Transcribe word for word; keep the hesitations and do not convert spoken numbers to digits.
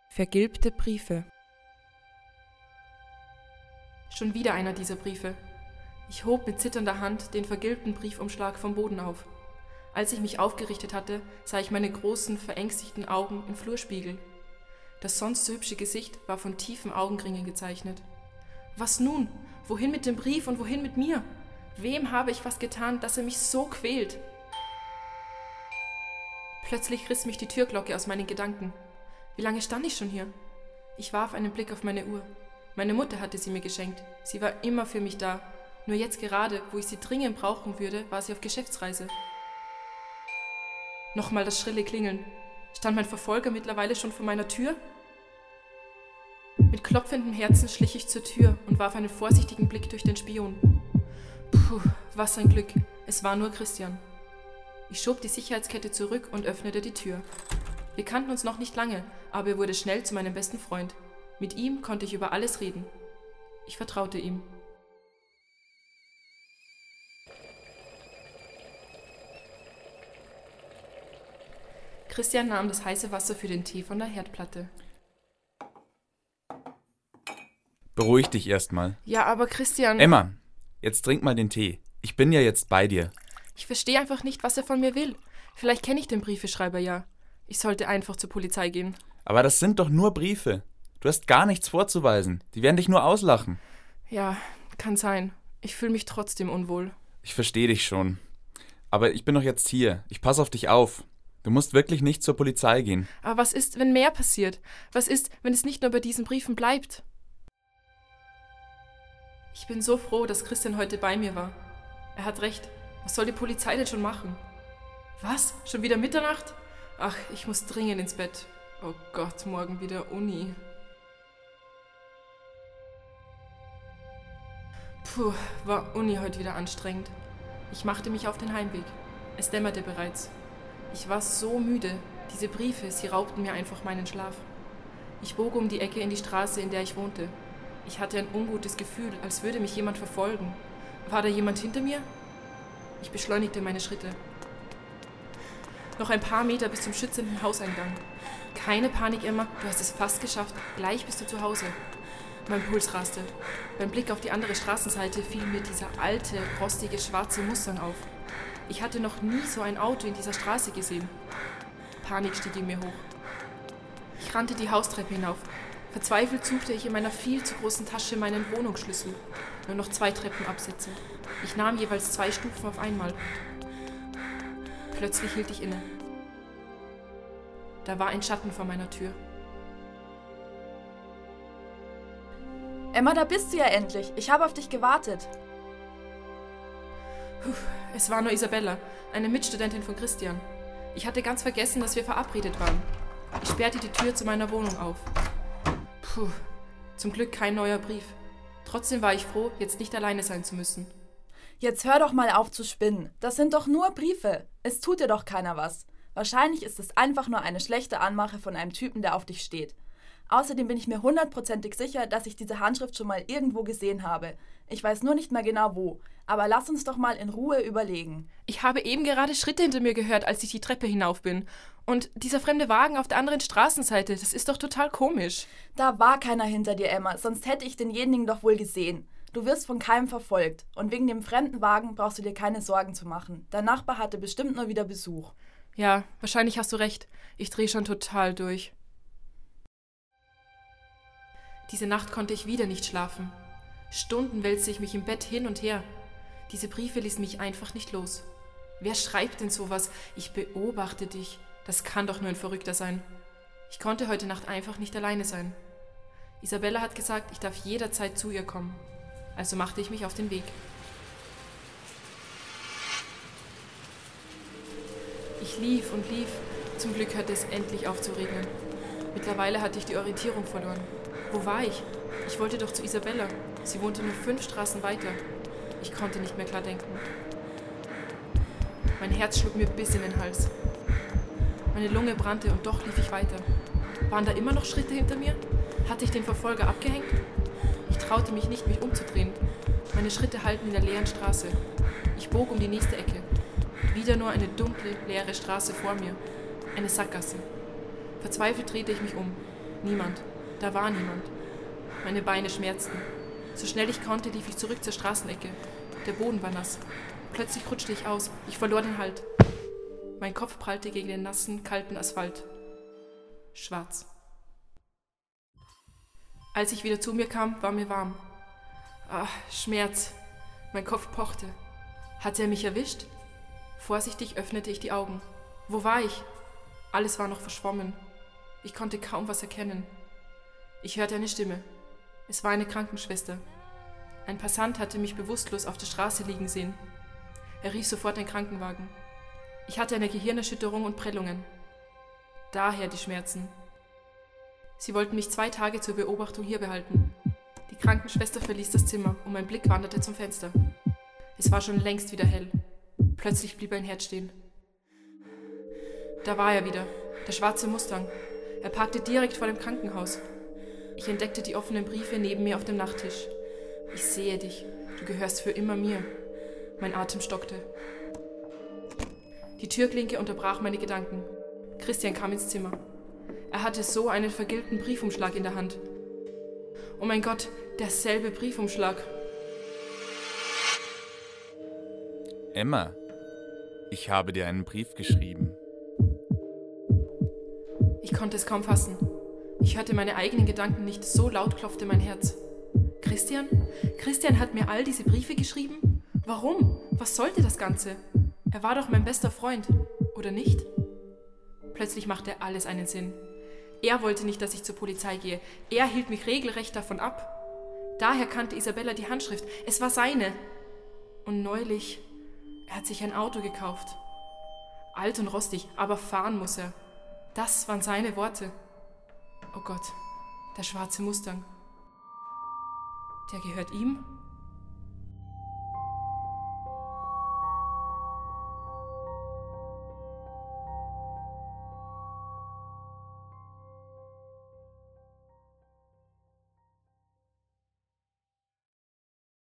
Vergilbte Briefe. Schon wieder einer dieser Briefe. Ich hob mit zitternder Hand den vergilbten Briefumschlag vom Boden auf. Als ich mich aufgerichtet hatte, sah ich meine großen, verängstigten Augen im Flurspiegel. Das sonst so hübsche Gesicht war von tiefen Augenringen gezeichnet. Was nun? Wohin mit dem Brief und wohin mit mir? Wem habe ich was getan, dass er mich so quält? Plötzlich riss mich die Türglocke aus meinen Gedanken. Wie lange stand ich schon hier? Ich warf einen Blick auf meine Uhr. Meine Mutter hatte sie mir geschenkt. Sie war immer für mich da. Nur jetzt gerade, wo ich sie dringend brauchen würde, war sie auf Geschäftsreise. Nochmal das schrille Klingeln. Stand mein Verfolger mittlerweile schon vor meiner Tür? Mit klopfendem Herzen schlich ich zur Tür und warf einen vorsichtigen Blick durch den Spion. Puh, was ein Glück. Es war nur Christian. Ich schob die Sicherheitskette zurück und öffnete die Tür. Wir kannten uns noch nicht lange, aber er wurde schnell zu meinem besten Freund. Mit ihm konnte ich über alles reden. Ich vertraute ihm. Christian nahm das heiße Wasser für den Tee von der Herdplatte. Beruhig dich erstmal. Ja, aber Christian... Emma, jetzt trink mal den Tee. Ich bin ja jetzt bei dir. Ich verstehe einfach nicht, was er von mir will. Vielleicht kenne ich den Briefeschreiber ja. Ich sollte einfach zur Polizei gehen. Aber das sind doch nur Briefe. Du hast gar nichts vorzuweisen. Die werden dich nur auslachen. Ja, kann sein. Ich fühle mich trotzdem unwohl. Ich verstehe dich schon. Aber ich bin doch jetzt hier. Ich passe auf dich auf. Du musst wirklich nicht zur Polizei gehen. Aber was ist, wenn mehr passiert? Was ist, wenn es nicht nur bei diesen Briefen bleibt? Ich bin so froh, dass Christian heute bei mir war. Er hat recht. Was soll die Polizei denn schon machen? Was? Schon wieder Mitternacht? Ach, ich muss dringend ins Bett. Oh Gott, morgen wieder Uni. Puh, war Uni heute wieder anstrengend. Ich machte mich auf den Heimweg. Es dämmerte bereits. Ich war so müde. Diese Briefe, sie raubten mir einfach meinen Schlaf. Ich bog um die Ecke in die Straße, in der ich wohnte. Ich hatte ein ungutes Gefühl, als würde mich jemand verfolgen. War da jemand hinter mir? Ich beschleunigte meine Schritte. Noch ein paar Meter bis zum schützenden Hauseingang. Keine Panik, Emma, du hast es fast geschafft. Gleich bist du zu Hause. Mein Puls raste. Beim Blick auf die andere Straßenseite fiel mir dieser alte, rostige, schwarze Mustang auf. Ich hatte noch nie so ein Auto in dieser Straße gesehen. Panik stieg in mir hoch. Ich rannte die Haustreppe hinauf. Verzweifelt suchte ich in meiner viel zu großen Tasche meinen Wohnungsschlüssel. Nur noch zwei Treppenabsätze. Ich nahm jeweils zwei Stufen auf einmal. Plötzlich hielt ich inne. Da war ein Schatten vor meiner Tür. Emma, da bist du ja endlich. Ich habe auf dich gewartet. Puh, es war nur Isabella, eine Mitstudentin von Christian. Ich hatte ganz vergessen, dass wir verabredet waren. Ich sperrte die Tür zu meiner Wohnung auf. Puh, zum Glück kein neuer Brief. Trotzdem war ich froh, jetzt nicht alleine sein zu müssen. Jetzt hör doch mal auf zu spinnen. Das sind doch nur Briefe. Es tut dir doch keiner was. Wahrscheinlich ist es einfach nur eine schlechte Anmache von einem Typen, der auf dich steht. Außerdem bin ich mir hundertprozentig sicher, dass ich diese Handschrift schon mal irgendwo gesehen habe. Ich weiß nur nicht mehr genau wo. Aber lass uns doch mal in Ruhe überlegen. Ich habe eben gerade Schritte hinter mir gehört, als ich die Treppe hinauf bin. Und dieser fremde Wagen auf der anderen Straßenseite, das ist doch total komisch. Da war keiner hinter dir, Emma, sonst hätte ich denjenigen doch wohl gesehen. Du wirst von keinem verfolgt. Und wegen dem fremden Wagen brauchst du dir keine Sorgen zu machen. Dein Nachbar hatte bestimmt nur wieder Besuch. Ja, wahrscheinlich hast du recht. Ich drehe schon total durch. Diese Nacht konnte ich wieder nicht schlafen. Stunden wälzte ich mich im Bett hin und her. Diese Briefe ließen mich einfach nicht los. Wer schreibt denn sowas? Ich beobachte dich. Das kann doch nur ein Verrückter sein. Ich konnte heute Nacht einfach nicht alleine sein. Isabella hat gesagt, ich darf jederzeit zu ihr kommen. Also machte ich mich auf den Weg. Ich lief und lief. Zum Glück hörte es endlich auf zu regnen. Mittlerweile hatte ich die Orientierung verloren. Wo war ich? Ich wollte doch zu Isabella. Sie wohnte nur fünf Straßen weiter. Ich konnte nicht mehr klar denken. Mein Herz schlug mir bis in den Hals. Meine Lunge brannte und doch lief ich weiter. Waren da immer noch Schritte hinter mir? Hatte ich den Verfolger abgehängt? Ich traute mich nicht, mich umzudrehen. Meine Schritte hallten in der leeren Straße. Ich bog um die nächste Ecke. Wieder nur eine dunkle, leere Straße vor mir. Eine Sackgasse. Verzweifelt drehte ich mich um. Niemand. Da war niemand. Meine Beine schmerzten. So schnell ich konnte, lief ich zurück zur Straßenecke. Der Boden war nass. Plötzlich rutschte ich aus. Ich verlor den Halt. Mein Kopf prallte gegen den nassen, kalten Asphalt. Schwarz. Als ich wieder zu mir kam, war mir warm. Ah, Schmerz. Mein Kopf pochte. Hatte er mich erwischt? Vorsichtig öffnete ich die Augen. Wo war ich? Alles war noch verschwommen. Ich konnte kaum was erkennen. Ich hörte eine Stimme. Es war eine Krankenschwester. Ein Passant hatte mich bewusstlos auf der Straße liegen sehen. Er rief sofort einen Krankenwagen. Ich hatte eine Gehirnerschütterung und Prellungen. Daher die Schmerzen. Sie wollten mich zwei Tage zur Beobachtung hier behalten. Die Krankenschwester verließ das Zimmer und mein Blick wanderte zum Fenster. Es war schon längst wieder hell. Plötzlich blieb ein Herz stehen. Da war er wieder, der schwarze Mustang. Er parkte direkt vor dem Krankenhaus. Ich entdeckte die offenen Briefe neben mir auf dem Nachttisch. Ich sehe dich, du gehörst für immer mir. Mein Atem stockte. Die Türklinke unterbrach meine Gedanken. Christian kam ins Zimmer. Er hatte so einen vergilbten Briefumschlag in der Hand. Oh mein Gott, derselbe Briefumschlag. Emma, ich habe dir einen Brief geschrieben. Ich konnte es kaum fassen. Ich hörte meine eigenen Gedanken nicht, so laut klopfte mein Herz. Christian? Christian hat mir all diese Briefe geschrieben? Warum? Was sollte das Ganze? Er war doch mein bester Freund, oder nicht? Plötzlich machte alles einen Sinn. Er wollte nicht, dass ich zur Polizei gehe. Er hielt mich regelrecht davon ab. Daher kannte Isabella die Handschrift. Es war seine. Und neulich, er hat sich ein Auto gekauft. Alt und rostig, aber fahren muss er. Das waren seine Worte. Oh Gott, der schwarze Mustang. Der gehört ihm?